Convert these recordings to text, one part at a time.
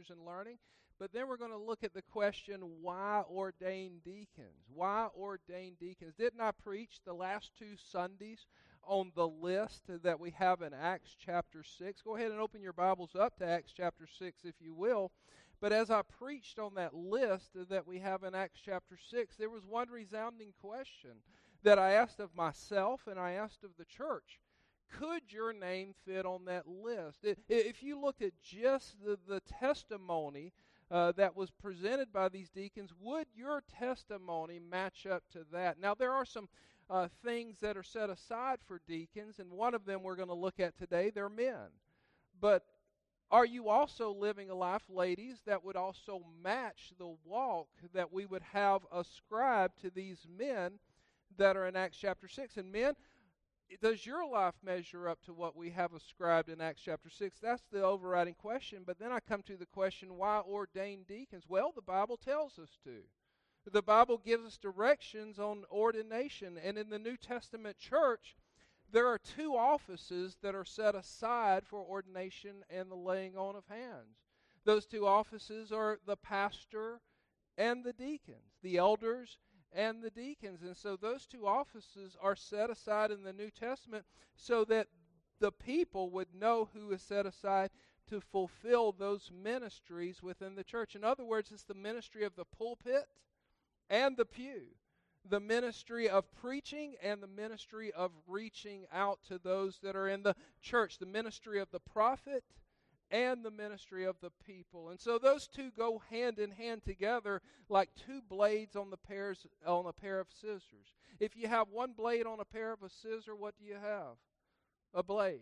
teachers and learning. But then we're going to look at the question, why ordain deacons? Why ordain deacons? Didn't I preach the last 2 Sundays on the list that we have in Acts chapter 6? Go ahead and open your Bibles up to Acts chapter 6 if you will. But as I preached on that list that we have in Acts chapter 6, there was one resounding question that I asked of myself and I asked of the church. Could your name fit on that list? If you looked at just the testimony that was presented by these deacons, would your testimony match up to that? Now, there are some things that are set aside for deacons, and one of them we're going to look at today. They're men. But are you also living a life, ladies, that would also match the walk that we would have ascribed to these men that are in Acts chapter 6? And men, does your life measure up to what we have ascribed in Acts chapter 6? That's the overriding question. But then I come to the question, why ordain deacons? Well, the Bible tells us to. The Bible gives us directions on ordination. And in the New Testament church, there are 2 offices that are set aside for ordination and the laying on of hands. Those 2 offices are the pastor and the deacons, the elders and the deacons. And so those 2 offices are set aside in the New Testament so that the people would know who is set aside to fulfill those ministries within the church. In other words, it's the ministry of the pulpit and the pew, the ministry of preaching and the ministry of reaching out to those that are in the church, the ministry of the prophet and the ministry of the people. And so those 2 go hand in hand together like 2 blades on a pair of scissors. If you have 1 blade on a pair of a scissor, what do you have? A blade.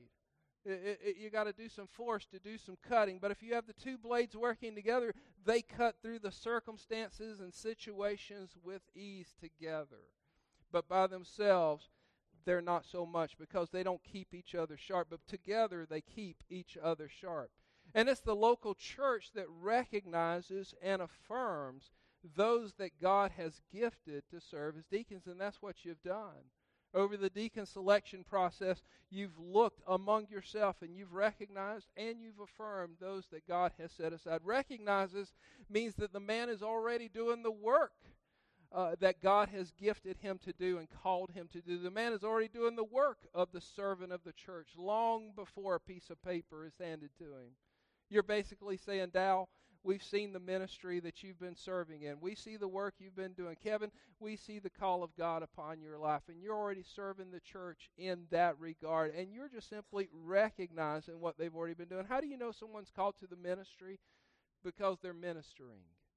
You got to do some force to do some cutting. But if you have the 2 blades working together, they cut through the circumstances and situations with ease together. But by themselves, they're not so much, because they don't keep each other sharp. But together, they keep each other sharp. And it's the local church that recognizes and affirms those that God has gifted to serve as deacons. And that's what you've done. Over the deacon selection process, you've looked among yourself and you've recognized and you've affirmed those that God has set aside. Recognizes means that the man is already doing the work that God has gifted him to do and called him to do. The man is already doing the work of the servant of the church long before a piece of paper is handed to him. You're basically saying, Dow, we've seen the ministry that you've been serving in. We see the work you've been doing. Kevin, we see the call of God upon your life, and you're already serving the church in that regard, and you're just simply recognizing what they've already been doing. How do you know someone's called to the ministry? Because they're ministering.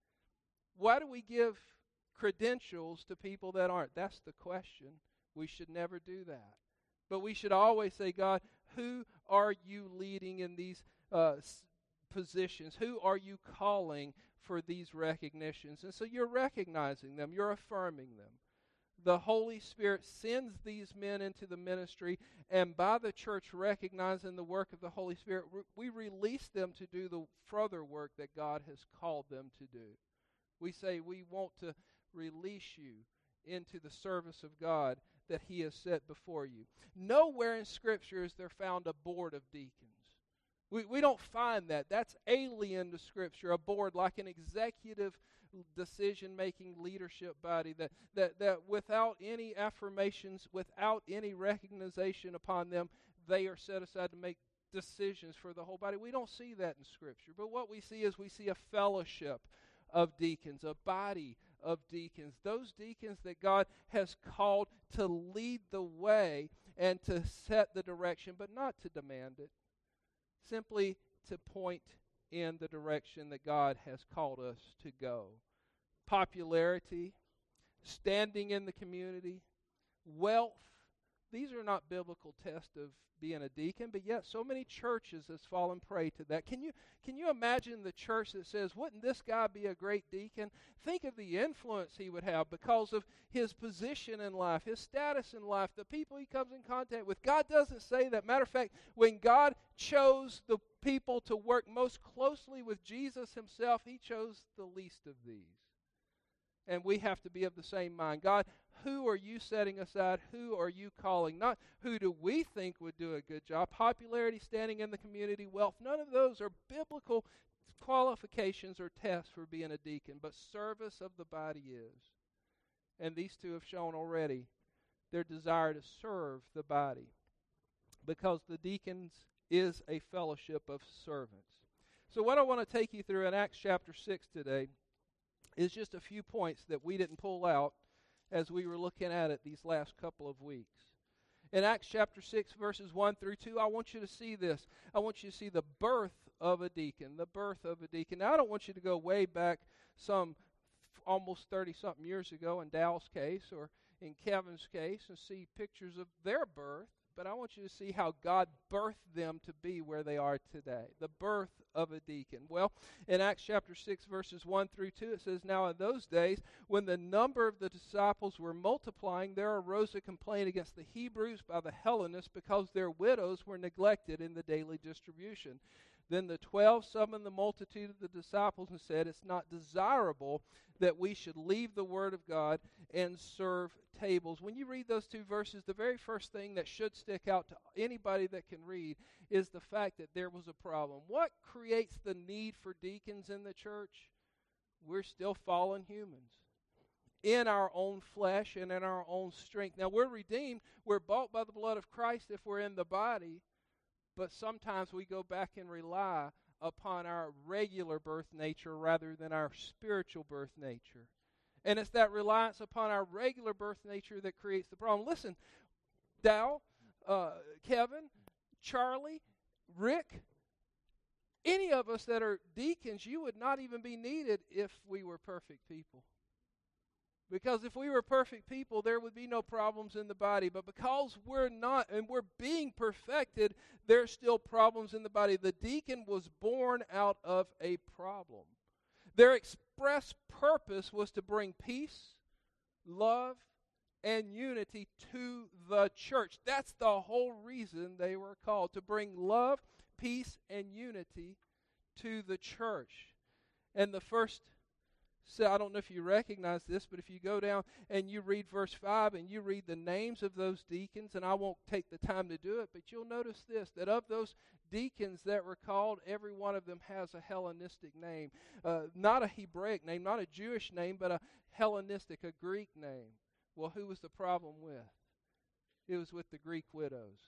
Why do we give credentials to people that aren't? That's the question. We should never do that. But we should always say, God, who are you leading in these positions? Who are you calling for these recognitions? And so you're recognizing them. You're affirming them. The Holy Spirit sends these men into the ministry, and by the church recognizing the work of the Holy Spirit, we release them to do the further work that God has called them to do. We say we want to release you into the service of God that He has set before you. Nowhere in Scripture is there found a board of deacons. We don't find that. That's alien to Scripture, a board like an executive decision-making leadership body that without any affirmations, without any recognition upon them, they are set aside to make decisions for the whole body. We don't see that in Scripture. But what we see is we see a fellowship of deacons, a body of deacons, those deacons that God has called to lead the way and to set the direction, but not to demand it. Simply to point in the direction that God has called us to go. Popularity, standing in the community, wealth, these are not biblical tests of being a deacon, but yet so many churches has fallen prey to that. Can you imagine the church that says, wouldn't this guy be a great deacon? Think of the influence he would have because of his position in life, his status in life, the people he comes in contact with. God doesn't say that. Matter of fact, when God chose the people to work most closely with Jesus himself, he chose the least of these. And we have to be of the same mind. God, who are you setting aside? Who are you calling? Not who do we think would do a good job. Popularity, standing in the community, wealth, none of those are biblical qualifications or tests for being a deacon, but service of the body is. And these two have shown already their desire to serve the body, because the deacons is a fellowship of servants. So what I want to take you through in Acts chapter 6 today is just a few points that we didn't pull out as we were looking at it these last couple of weeks. In Acts chapter 6, verses 1 through 2, I want you to see this. I want you to see the birth of a deacon, the birth of a deacon. Now, I don't want you to go way back some almost 30-something years ago in Dow's case or in Kevin's case and see pictures of their birth, but I want you to see how God birthed them to be where they are today, the birth of a deacon. Well, in Acts chapter 6, verses 1 through 2, it says, "Now in those days, when the number of the disciples were multiplying, there arose a complaint against the Hebrews by the Hellenists because their widows were neglected in the daily distribution. Then the 12 summoned the multitude of the disciples and said, 'It's not desirable that we should leave the word of God and serve tables.'" When you read those two verses, the very first thing that should stick out to anybody that can read is the fact that there was a problem. What creates the need for deacons in the church? We're still fallen humans in our own flesh and in our own strength. Now, we're redeemed. We're bought by the blood of Christ if we're in the body. But sometimes we go back and rely upon our regular birth nature rather than our spiritual birth nature. And it's that reliance upon our regular birth nature that creates the problem. Listen, Dow, Kevin, Charlie, Rick, any of us that are deacons, you would not even be needed if we were perfect people. Because if we were perfect people, there would be no problems in the body. But because we're not, and we're being perfected, there's still problems in the body. The deacon was born out of a problem. Their express purpose was to bring peace, love, and unity to the church. That's the whole reason they were called, to bring love, peace, and unity to the church. And the first, so I don't know if you recognize this, but if you go down and you read verse 5 and you read the names of those deacons, and I won't take the time to do it, but you'll notice this, that of those deacons that were called, every one of them has a Hellenistic name. Not a Hebraic name, not a Jewish name, but a Hellenistic, a Greek name. Well, who was the problem with? It was with the Greek widows.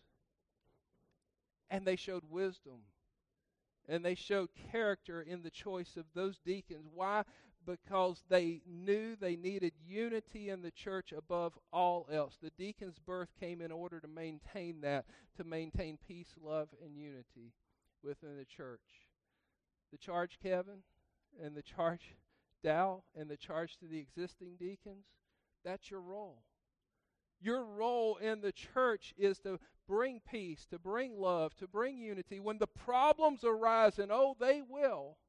And they showed wisdom. And they showed character in the choice of those deacons. Why? Because they knew they needed unity in the church above all else. The deacon's birth came in order to maintain that, to maintain peace, love, and unity within the church. The charge, Kevin, and the charge, Dow, and the charge to the existing deacons, that's your role. Your role in the church is to bring peace, to bring love, to bring unity. When the problems arise, and oh, they will,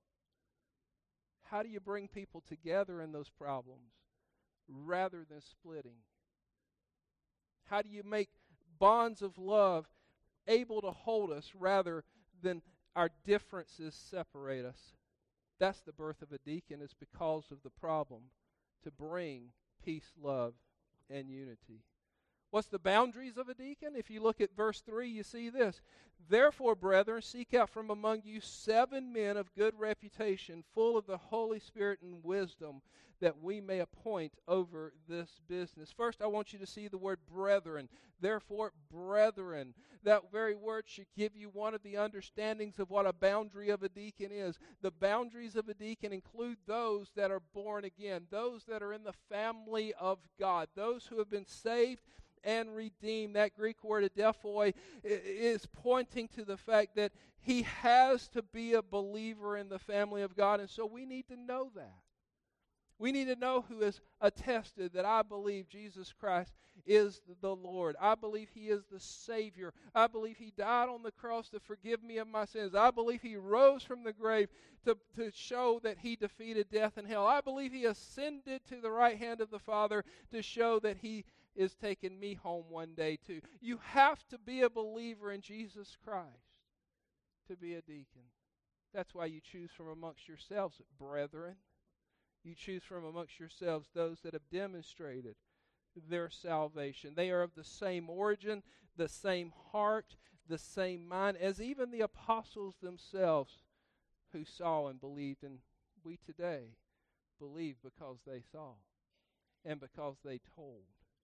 how do you bring people together in those problems rather than splitting? How do you make bonds of love able to hold us rather than our differences separate us? That's the birth of a deacon, is because of the problem, to bring peace, love, and unity. What's the boundaries of a deacon? If you look at verse 3, you see this. "Therefore, brethren, seek out from among you 7 men of good reputation, full of the Holy Spirit and wisdom, that we may appoint over this business." First, I want you to see the word brethren. Therefore, brethren. That very word should give you one of the understandings of what a boundary of a deacon is. The boundaries of a deacon include those that are born again, those that are in the family of God, those who have been saved and redeemed. That Greek word adephoi is pointing to the fact that he has to be a believer in the family of God, and so we need to know that. We need to know who has attested that I believe Jesus Christ is the Lord. I believe he is the Savior. I believe he died on the cross to forgive me of my sins. I believe he rose from the grave to show that he defeated death and hell. I believe he ascended to the right hand of the Father to show that he is taking me home one day too. You have to be a believer in Jesus Christ to be a deacon. That's why you choose from amongst yourselves, brethren. You choose from amongst yourselves those that have demonstrated their salvation. They are of the same origin, the same heart, the same mind, as even the apostles themselves who saw and believed, and we today believe because they saw and because they told.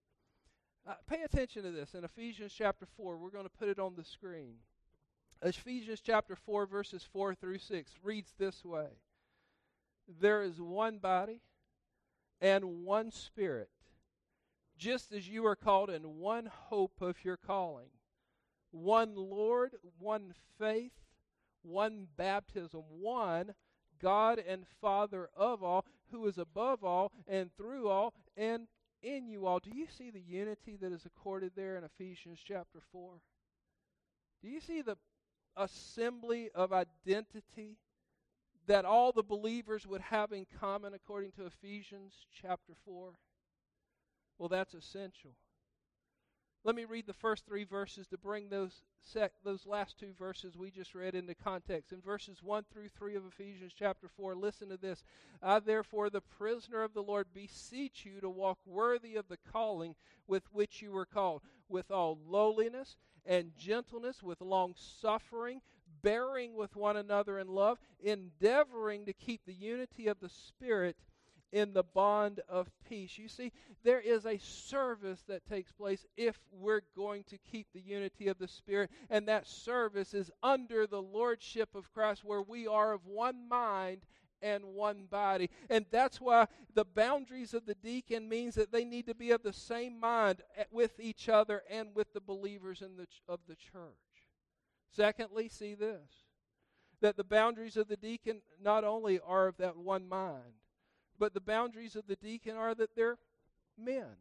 Pay attention to this. In Ephesians chapter 4, we're going to put it on the screen. Ephesians chapter 4, verses 4 through 6 reads this way. There is one body and one Spirit, just as you are called in one hope of your calling. One Lord, one faith, one baptism, one God and Father of all, who is above all and through all and in you all. Do you see the unity that is accorded there in Ephesians chapter 4? Do you see the assembly of identity that all the believers would have in common according to Ephesians chapter 4? Well, that's essential. Let me read the first 3 verses to bring those last 2 verses we just read into context. In verses 1 through 3 of Ephesians chapter 4, listen to this. I, therefore, the prisoner of the Lord, beseech you to walk worthy of the calling with which you were called, with all lowliness and gentleness, with long suffering, bearing with one another in love, endeavoring to keep the unity of the Spirit in the bond of peace. You see, there is a service that takes place if we're going to keep the unity of the Spirit, and that service is under the lordship of Christ, where we are of one mind and one body. And that's why the boundaries of the deacon means that they need to be of the same mind with each other and with the believers of the church. Secondly, see this, that the boundaries of the deacon not only are of that one mind, but the boundaries of the deacon are that they're men.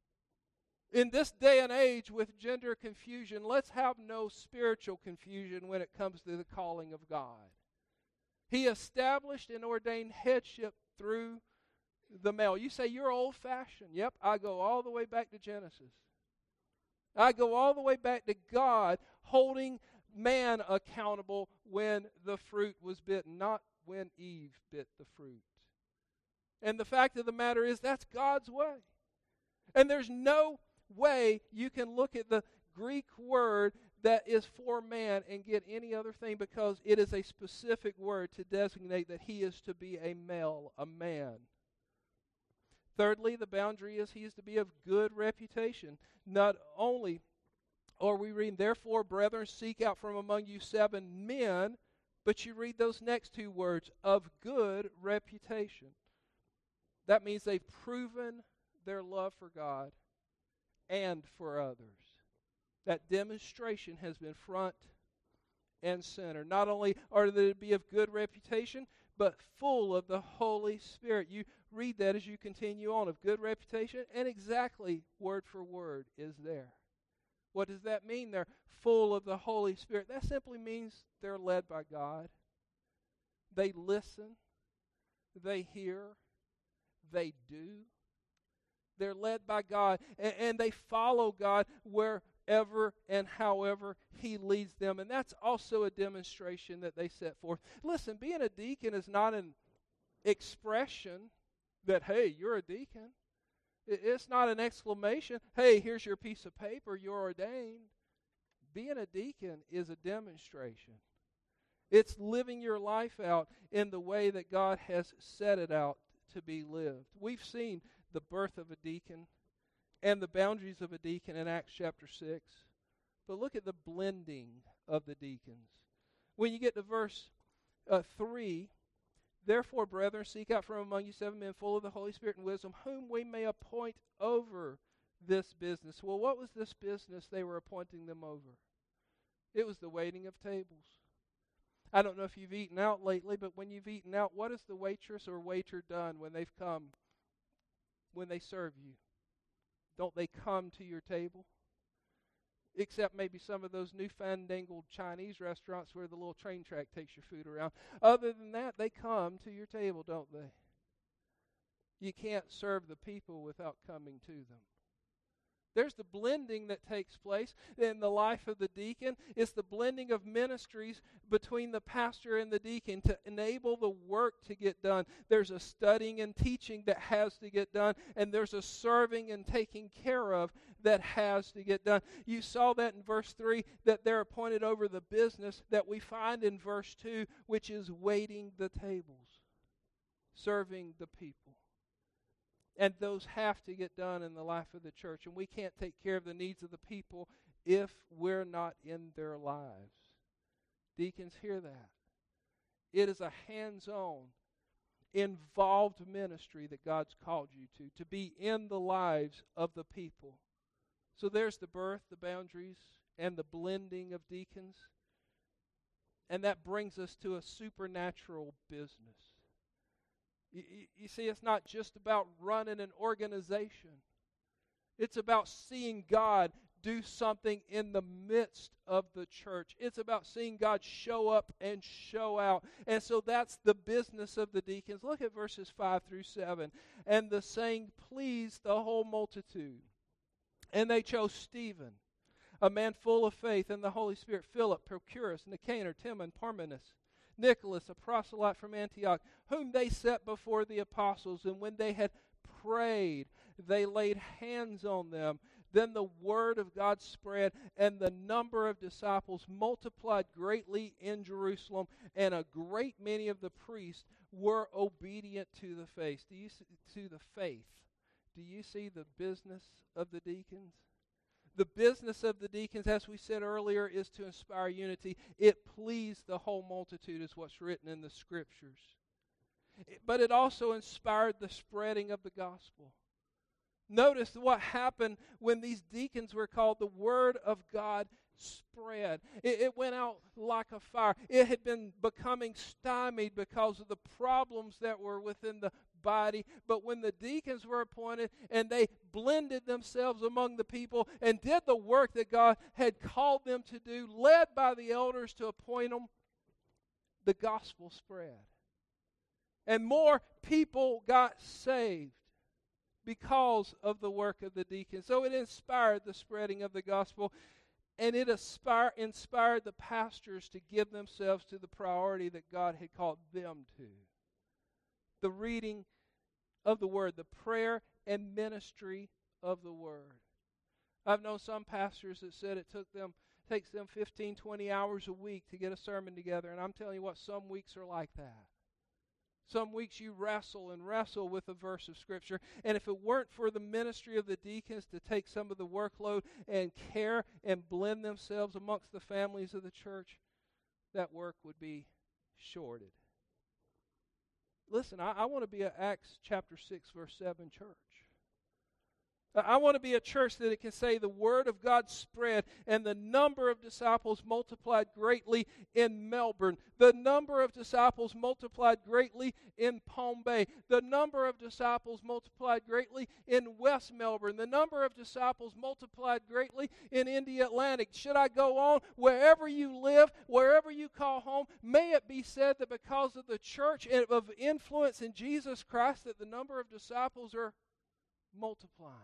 In this day and age with gender confusion, let's have no spiritual confusion when it comes to the calling of God. He established and ordained headship through the male. You say, you're old-fashioned. Yep, I go all the way back to Genesis. I go all the way back to God holding man accountable when the fruit was bitten, not when Eve bit the fruit. And the fact of the matter is, that's God's way. And there's no way you can look at the Greek word that is for man and get any other thing, because it is a specific word to designate that he is to be a male, a man. Thirdly, the boundary is he is to be of good reputation. Not only are we reading, therefore, brethren, seek out from among you 7 men, but you read those next 2 words, of good reputation. That means they've proven their love for God and for others. That demonstration has been front and center. Not only are they to be of good reputation, but full of the Holy Spirit. You read that as you continue on, of good reputation, and exactly word for word is there. What does that mean? They're full of the Holy Spirit. That simply means they're led by God. They listen. They hear. They do. They're led by God, and they follow God wherever and however He leads them. And that's also a demonstration that they set forth. Listen, being a deacon is not an expression that, hey, you're a deacon. It's not an exclamation, hey, here's your piece of paper, you're ordained. Being a deacon is a demonstration. It's living your life out in the way that God has set it out to be lived. We've seen the birth of a deacon and the boundaries of a deacon in Acts chapter 6. But look at the blending of the deacons. When you get to verse 3, therefore, brethren, seek out from among you 7 men full of the Holy Spirit and wisdom, whom we may appoint over this business. Well, what was this business they were appointing them over? It was the waiting of tables. I don't know if you've eaten out lately, but when you've eaten out, what has the waitress or waiter done when they've come, when they serve you? Don't they come to your table? Except maybe some of those newfandangled Chinese restaurants where the little train track takes your food around. Other than that, they come to your table, don't they? You can't serve the people without coming to them. There's the blending that takes place in the life of the deacon. It's the blending of ministries between the pastor and the deacon to enable the work to get done. There's a studying and teaching that has to get done, and there's a serving and taking care of that has to get done. You saw that in verse 3, that they're appointed over the business that we find in verse 2, which is waiting the tables, serving the people. And those have to get done in the life of the church. And we can't take care of the needs of the people if we're not in their lives. Deacons, hear that. It is a hands-on, involved ministry that God's called you to be in the lives of the people. So there's the birth, the boundaries, and the blending of deacons. And that brings us to a supernatural business. You see, it's not just about running an organization. It's about seeing God do something in the midst of the church. It's about seeing God show up and show out. And so that's the business of the deacons. Look at verses 5 through 7. And the saying pleased the whole multitude. And they chose Stephen, a man full of faith in the Holy Spirit, Philip, Prochorus, Nicanor, Timon, Parmenas, Nicholas, a proselyte from Antioch, whom they set before the apostles. And when they had prayed, they laid hands on them. Then the word of God spread, and the number of disciples multiplied greatly in Jerusalem, and a great many of the priests were obedient to the faith. Do you see the business of the deacons? The business of the deacons, as we said earlier, is to inspire unity. It pleased the whole multitude, is what's written in the Scriptures. But it also inspired the spreading of the gospel. Notice what happened when these deacons were called. The word of God spread. It went out like a fire. It had been becoming stymied because of the problems that were within the body. But when the deacons were appointed and they blended themselves among the people and did the work that God had called them to do, led by the elders to appoint them, the gospel spread. And more people got saved because of the work of the deacons. So it inspired the spreading of the gospel, and it inspired the pastors to give themselves to the priority that God had called them to. The reading of the Word, the prayer and ministry of the Word. I've known some pastors that said it takes them 15, 20 hours a week to get a sermon together, and I'm telling you what, some weeks are like that. Some weeks you wrestle with a verse of Scripture. And if it weren't for the ministry of the deacons to take some of the workload and care and blend themselves amongst the families of the church, that work would be shorted. Listen, I want to be an Acts chapter 6, verse 7 church. I want to be a church that it can say the word of God spread and the number of disciples multiplied greatly in Melbourne. The number of disciples multiplied greatly in Palm Bay. The number of disciples multiplied greatly in West Melbourne. The number of disciples multiplied greatly in India Atlantic. Should I go on? Wherever you live, wherever you call home, may it be said that because of the church and of influence in Jesus Christ that the number of disciples are multiplying.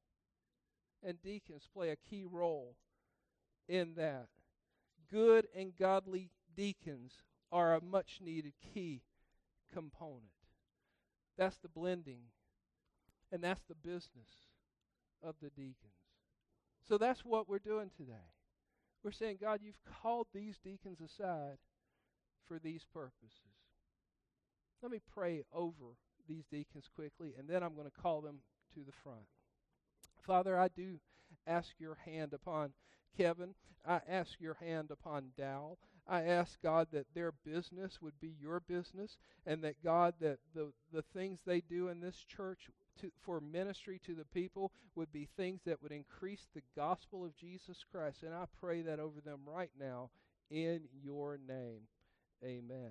And deacons play a key role in that. Good and godly deacons are a much needed key component. That's the blending, and that's the business of the deacons. So that's what we're doing today. We're saying, God, you've called these deacons aside for these purposes. Let me pray over these deacons quickly, and then I'm going to call them to the front. Father, I do ask your hand upon Kevin. I ask your hand upon Dal. I ask, God, that their business would be your business, and that, God, that the things they do in this church for ministry to the people would be things that would increase the gospel of Jesus Christ. And I pray that over them right now in your name. Amen.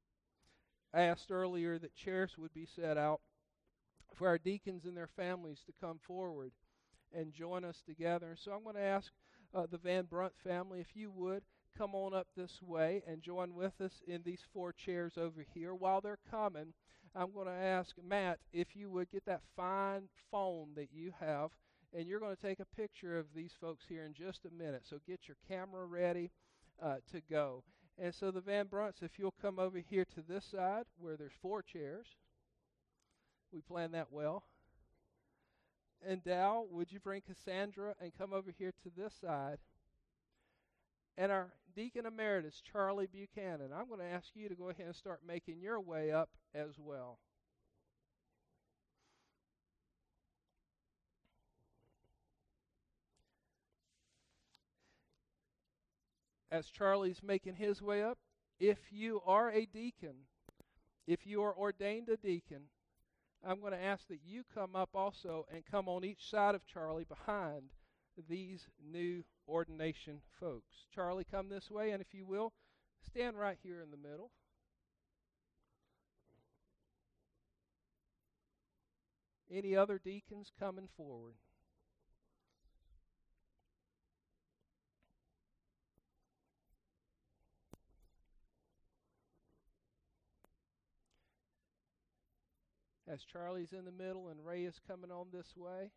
I asked earlier that chairs would be set out for our deacons and their families to come forward and join us together. So I'm going to ask the Van Brunt family, if you would, come on up this way and join with us in these 4 chairs over here. While they're coming, I'm going to ask Matt if you would get that fine phone that you have and you're going to take a picture of these folks here in just a minute. So get your camera ready to go. And so the Van Brunts, if you'll come over here to this side where there's 4 chairs. We planned that well. And Dow, would you bring Cassandra and come over here to this side? And our Deacon Emeritus, Charlie Buchanan, I'm going to ask you to go ahead and start making your way up as well. As Charlie's making his way up, if you are a deacon, if you are ordained a deacon, I'm going to ask that you come up also and come on each side of Charlie behind these new ordination folks. Charlie, come this way, and if you will, stand right here in the middle. Any other deacons coming forward? As Charlie's in the middle and Ray is coming on this way.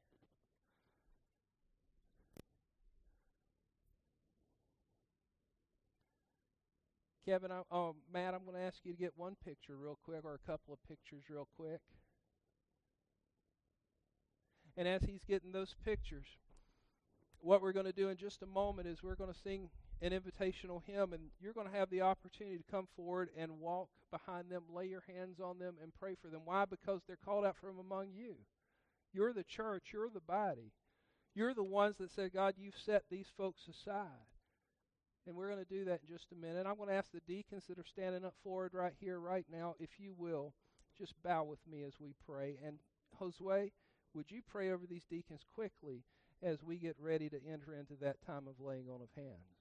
Kevin, Matt, I'm going to ask you to get one picture real quick, or a couple of pictures real quick. And as he's getting those pictures, what we're going to do in just a moment is we're going to sing an invitational hymn, and you're going to have the opportunity to come forward and walk behind them, lay your hands on them, and pray for them. Why? Because they're called out from among you. You're the church. You're the body. You're the ones that said, God, you've set these folks aside. And we're going to do that in just a minute. I'm going to ask the deacons that are standing up forward right here, right now, if you will, just bow with me as we pray. And Josue, would you pray over these deacons quickly as we get ready to enter into that time of laying on of hands?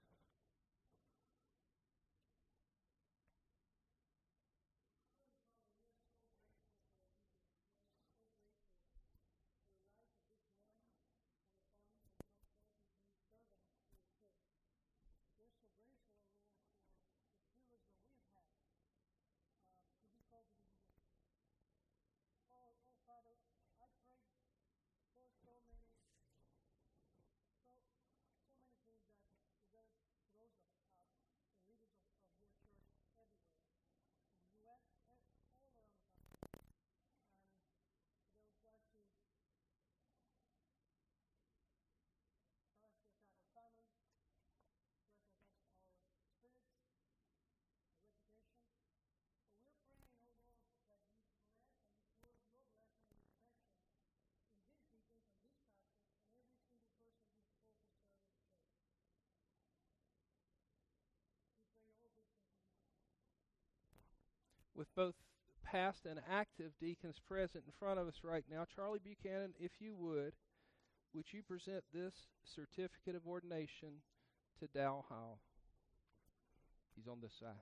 With both past and active deacons present in front of us right now, Charlie Buchanan, if you would you present this certificate of ordination to Dow Howell? He's on this side.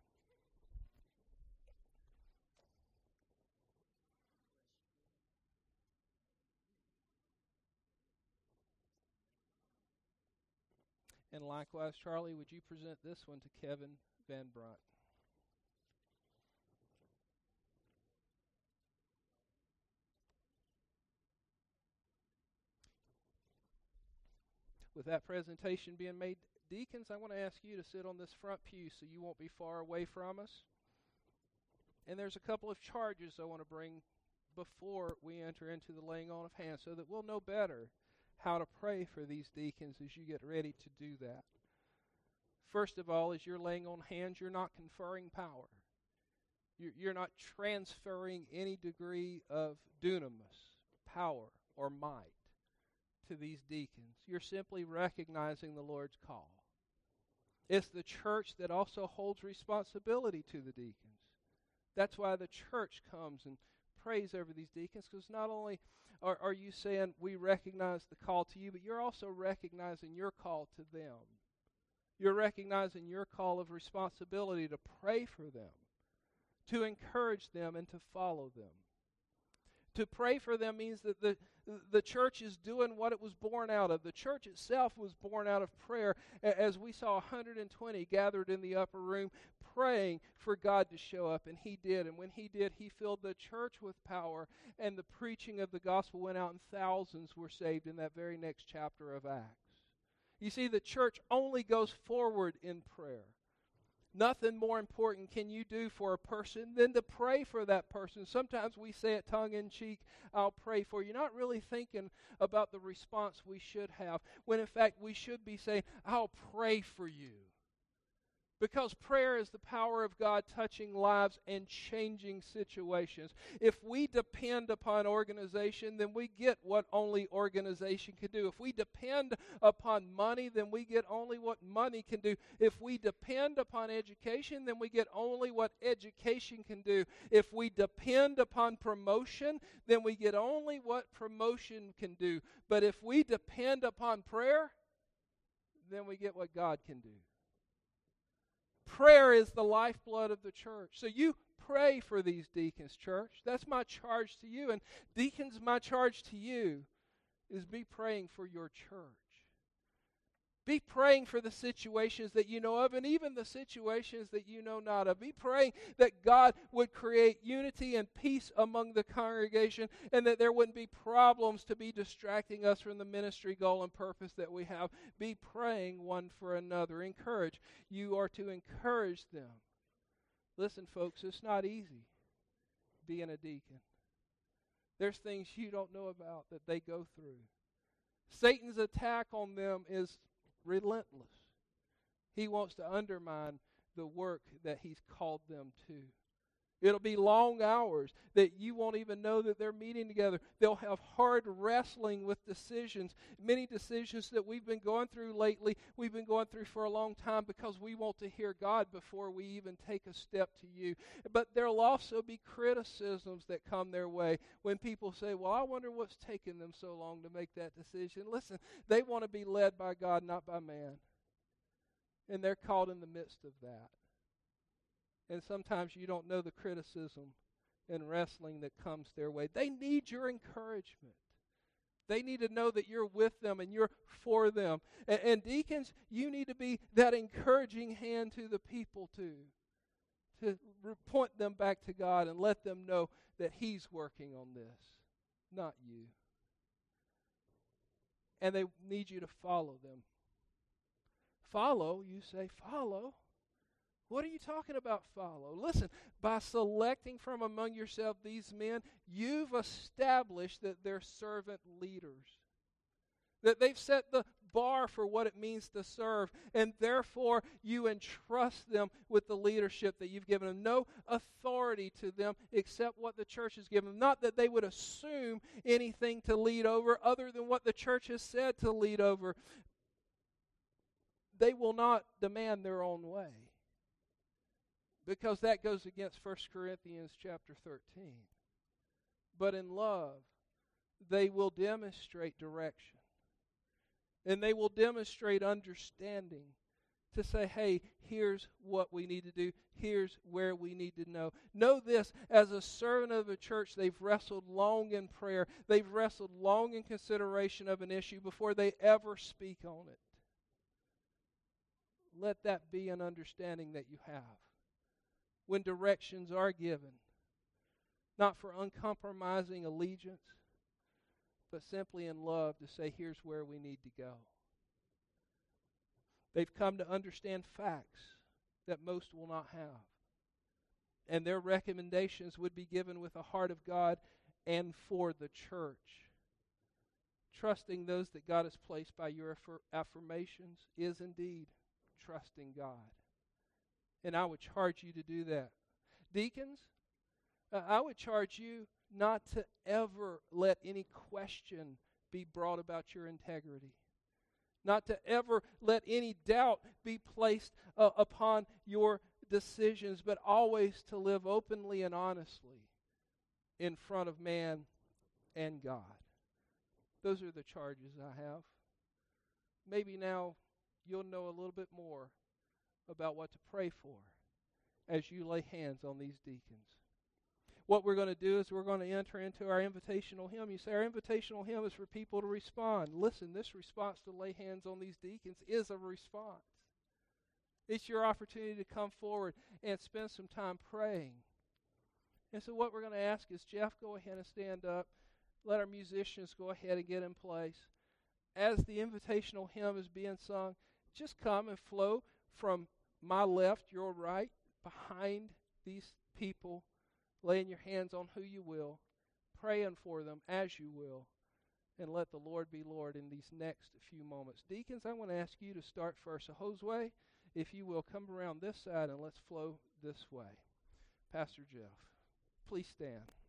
And likewise, Charlie, would you present this one to Kevin Van Brunt? With that presentation being made, deacons, I want to ask you to sit on this front pew so you won't be far away from us. And there's a couple of charges I want to bring before we enter into the laying on of hands so that we'll know better how to pray for these deacons as you get ready to do that. First of all, as you're laying on hands, you're not conferring power. You're not transferring any degree of dunamis, power, or might to these deacons. You're simply recognizing the Lord's call. It's the church that also holds responsibility to the deacons. That's why the church comes and prays over these deacons, because not only are you saying we recognize the call to you, but you're also recognizing your call to them. You're recognizing your call of responsibility to pray for them, to encourage them, and to follow them, To pray for them means that the church is doing what it was born out of. The church itself was born out of prayer, as we saw 120 gathered in the upper room praying for God to show up, and He did. And when He did, He filled the church with power, and the preaching of the gospel went out, and thousands were saved in that very next chapter of Acts. You see, the church only goes forward in prayer. Nothing more important can you do for a person than to pray for that person. Sometimes we say it tongue-in-cheek, I'll pray for you. Not really thinking about the response we should have, when in fact we should be saying, I'll pray for you. Because prayer is the power of God touching lives and changing situations. If we depend upon organization, then we get what only organization can do. If we depend upon money, then we get only what money can do. If we depend upon education, then we get only what education can do. If we depend upon promotion, then we get only what promotion can do. But if we depend upon prayer, then we get what God can do. Prayer is the lifeblood of the church. So you pray for these deacons, church. That's my charge to you. And deacons, my charge to you is be praying for your church. Be praying for the situations that you know of, and even the situations that you know not of. Be praying that God would create unity and peace among the congregation, and that there wouldn't be problems to be distracting us from the ministry goal and purpose that we have. Be praying one for another. Encourage. You are to encourage them. Listen, folks, it's not easy being a deacon. There's things you don't know about that they go through. Satan's attack on them is relentless. He wants to undermine the work that He's called them to. It'll be long hours that you won't even know that they're meeting together. They'll have hard wrestling with decisions. Many decisions that we've been going through lately, we've been going through for a long time because we want to hear God before we even take a step to you. But there'll also be criticisms that come their way when people say, well, I wonder what's taking them so long to make that decision. Listen, they want to be led by God, not by man. And they're caught in the midst of that. And sometimes you don't know the criticism and wrestling that comes their way. They need your encouragement. They need to know that you're with them and you're for them. And deacons, you need to be that encouraging hand to the people too. To point them back to God and let them know that He's working on this, not you. And they need you to follow them. Follow, you say, follow? What are you talking about, follow? Listen, by selecting from among yourself these men, you've established that they're servant leaders. That they've set the bar for what it means to serve, and therefore you entrust them with the leadership that you've given them. No authority to them except what the church has given them. Not that they would assume anything to lead over other than what the church has said to lead over. They will not demand their own way, because that goes against 1 Corinthians chapter 13. But in love, they will demonstrate direction. And they will demonstrate understanding to say, hey, here's what we need to do. Here's where we need to know. Know this, as a servant of the church, they've wrestled long in prayer. They've wrestled long in consideration of an issue before they ever speak on it. Let that be an understanding that you have when directions are given, not for uncompromising allegiance, but simply in love to say, here's where we need to go. They've come to understand facts that most will not have. And their recommendations would be given with the heart of God and for the church. Trusting those that God has placed by your affirmations is indeed trusting God. And I would charge you to do that. Deacons, I would charge you not to ever let any question be brought about your integrity. Not to ever let any doubt be placed upon your decisions, but always to live openly and honestly in front of man and God. Those are the charges I have. Maybe now you'll know a little bit more about what to pray for as you lay hands on these deacons. what we're going to do is we're going to enter into our invitational hymn. You say, our invitational hymn is for people to respond. Listen, this response to lay hands on these deacons is a response. It's your opportunity to come forward and spend some time praying. And so what we're going to ask is, Jeff, go ahead and stand up. Let our musicians go ahead and get in place. As the invitational hymn is being sung, just come and flow from my left, your right, behind these people, laying your hands on who you will, praying for them as you will, and let the Lord be Lord in these next few moments. Deacons, I want to ask you to start first. So Josue, if you will, come around this side and let's flow this way. Pastor Jeff, please stand.